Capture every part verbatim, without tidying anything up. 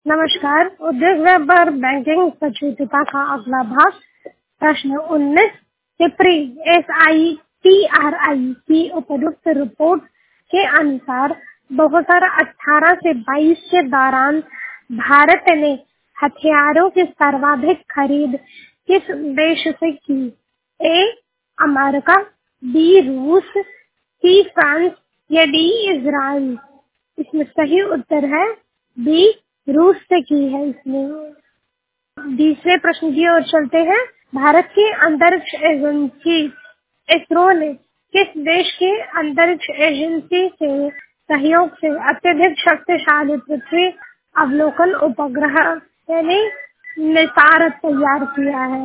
नमस्कार। उद्योग व्यापार बैंकिंग प्रचुरता का अगला भाग। प्रश्न उन्नीस। SIPRI S I T R I की उपयुक्त रिपोर्ट के अनुसार दो हज़ार अठारह से बाईस के दौरान भारत ने हथियारों की सर्वाधिक खरीद किस देश से की? ए अमेरिका, बी रूस, सी फ्रांस या डी इजराइल। इसमें सही उत्तर है बी रूस से की है इसने। दूसरे प्रश्न की ओर चलते हैं। भारत की अंतरिक्ष एजेंसी इसरो ने किस देश की अंतरिक्ष एजेंसी से सहयोग से अत्यधिक शक्तिशाली पृथ्वी अवलोकन उपग्रह यानी निसार तैयार किया है?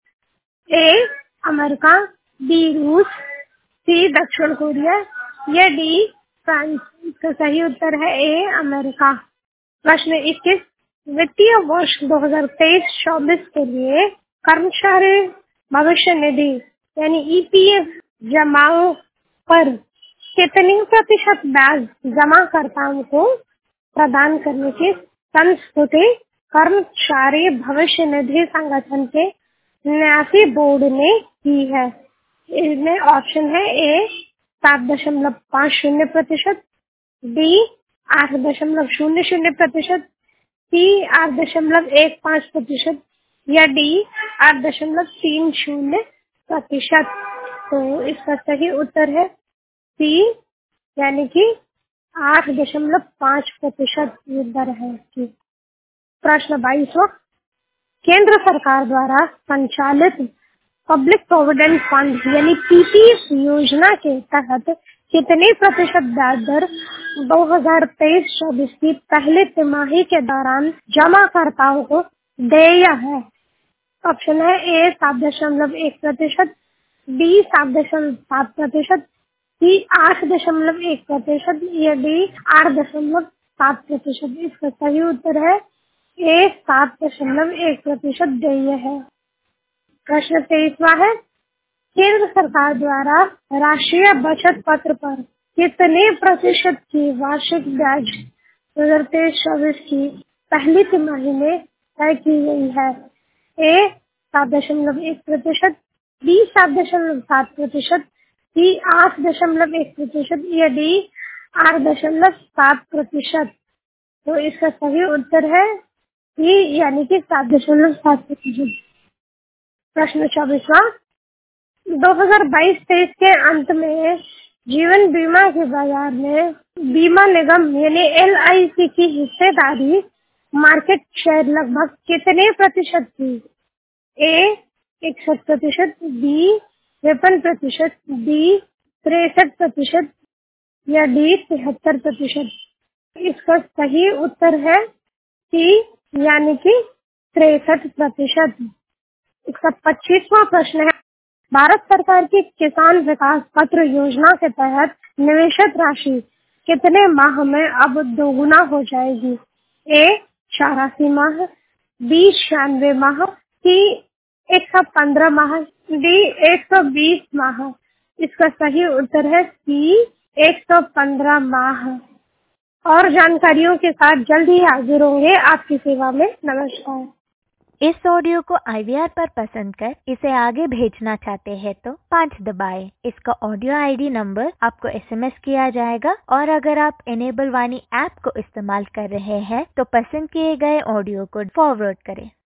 ए अमेरिका, बी रूस, सी दक्षिण कोरिया या डी फ्रांस। इसका सही उत्तर है ए अमेरिका। प्रश्न इक्कीस। वित्तीय वर्ष दो हज़ार तेईस चौबीस के लिए कर्मचारी भविष्य निधि यानी ई पी एफ जमाओं पर कितनी प्रतिशत ब्याज जमाकर्ताओं को प्रदान करने की संस्तुति कर्मचारी भविष्य निधि संगठन के न्यासी बोर्ड ने की है? इसमें ऑप्शन है ए सात दशमलव पाँच शून्य प्रतिशत, बी आठ दशमलव शून्य शून्य प्रतिशत, सी आठ दशमलव एक पाँच प्रतिशत या डी आठ दशमलव तीन शून्य प्रतिशत। तो इसका सही उत्तर है सी यानी कि आठ दशमलव पाँच प्रतिशत ये दर है इसकी। प्रश्न बाईसवां। केंद्र सरकार द्वारा संचालित public provident fund P P F एफ योजना के तहत कितने प्रतिशत ब्याज दर दो हज़ार तेईस चौबीस की पहले तिमाही के दौरान जमाकर्ताओं को देय है? ऑप्शन है ए सात दशमलव एक प्रतिशत, बी सात दशमलव सात प्रतिशत, सी आठ दशमलव एक प्रतिशत या डी आठ दशमलव सात प्रतिशत। इसका सही उत्तर है ए सात दशमलव एक प्रतिशत देय है। प्रश्न तेईसवा है। केंद्र सरकार द्वारा राष्ट्रीय बचत पत्र पर कितने प्रतिशत की वार्षिक ब्याज दो हज़ार तेईस चौबीस की पहली तिमाही में तय की गई है? ए सात दशमलव एक प्रतिशत, बी सात दशमलव सात प्रतिशत, सी आठ दशमलव एक प्रतिशत या डी आठ दशमलव सात प्रतिशत। तो इसका सही उत्तर है सी यानी कि सात दशमलव सात प्रतिशत। प्रश्न चौबीसवां। दो हज़ार बाईस तेईस के अंत में जीवन बीमा के बाजार में बीमा निगम यानी एल आई सी की हिस्सेदारी मार्केट शेयर लगभग कितने प्रतिशत थी? ए इकसठ प्रतिशत, बी तिरपन प्रतिशत, डी तिरसठ प्रतिशत या डी तिहत्तर प्रतिशत। इसका सही उत्तर है सी यानी कि तिरसठ प्रतिशत। इसका पच्चीसवां प्रश्न है। भारत सरकार की किसान विकास पत्र योजना के तहत निवेशित राशि कितने माह में अब दोगुना हो जाएगी? ए चौरासी माह, बी छियानवे माह, सी एक सौ पंद्रह माह, डी एक सौ बीस माह। इसका सही उत्तर है सी एक सौ पंद्रह माह। और जानकारियों के साथ जल्द ही हाजिर होंगे आपकी सेवा में। नमस्कार। इस ऑडियो को आई वी आर पर पसंद कर इसे आगे भेजना चाहते हैं तो पाँच दबाएं। इसका ऑडियो आई डी नंबर आपको एस एम एस किया जाएगा और अगर आप एनेबल वाणी ऐप को इस्तेमाल कर रहे हैं तो पसंद किए गए ऑडियो को फॉरवर्ड करें।